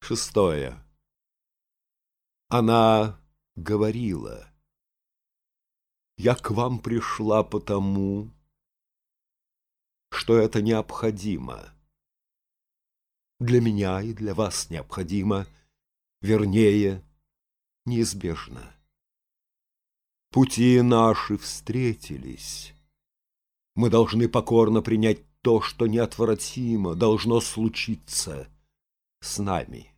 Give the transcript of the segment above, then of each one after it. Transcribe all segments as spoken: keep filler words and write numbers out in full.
Шестое. Она говорила: «Я к вам пришла потому, что это необходимо. Для меня и для вас необходимо, вернее, неизбежно. Пути наши встретились. Мы должны покорно принять то, что неотвратимо должно случиться с нами».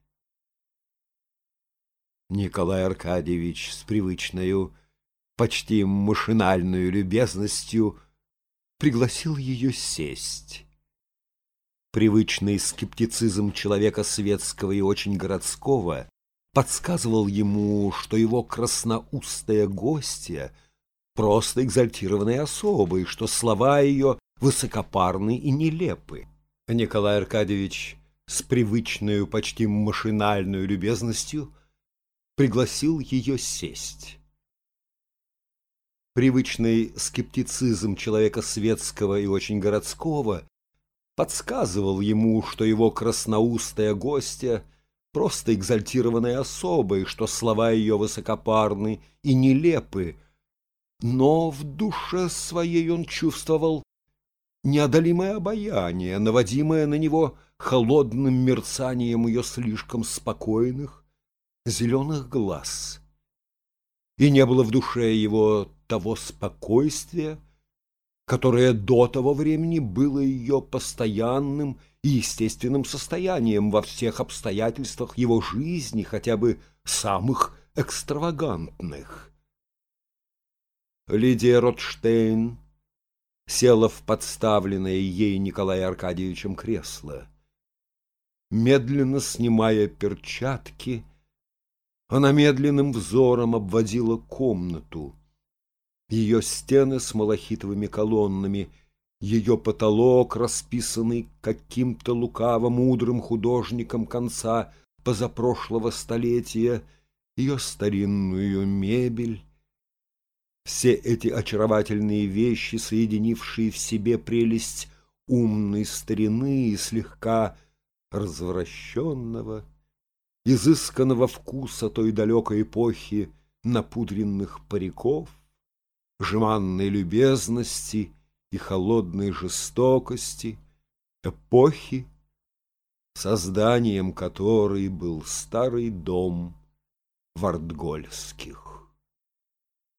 Николай Аркадьевич с привычною, почти машинальную любезностью пригласил ее сесть. Привычный скептицизм человека светского и очень городского подсказывал ему, что его красноустая гостья просто экзальтированная особа, и что слова ее высокопарны и нелепы. Николай Аркадьевич с привычною, почти машинальную любезностью пригласил ее сесть. Привычный скептицизм человека светского и очень городского подсказывал ему, что его красноустая гостья просто экзальтированная особа, и что слова ее высокопарны и нелепы, но в душе своей он чувствовал неодолимое обаяние, наводимое на него холодным мерцанием ее слишком спокойных зеленых глаз. И не было в душе его того спокойствия, которое до того времени было ее постоянным и естественным состоянием во всех обстоятельствах его жизни, хотя бы самых экстравагантных. Лидия Ротштейн села в подставленное ей Николаем Аркадьевичем кресло. Медленно снимая перчатки, она медленным взором обводила комнату. Ее стены с малахитовыми колоннами, ее потолок, расписанный каким-то лукаво-мудрым художником конца позапрошлого столетия, ее старинную мебель. Все эти очаровательные вещи, соединившие в себе прелесть умной старины и слегка развращенного, изысканного вкуса той далекой эпохи напудренных париков, жеманной любезности и холодной жестокости, эпохи, созданием которой был старый дом Вардгольских.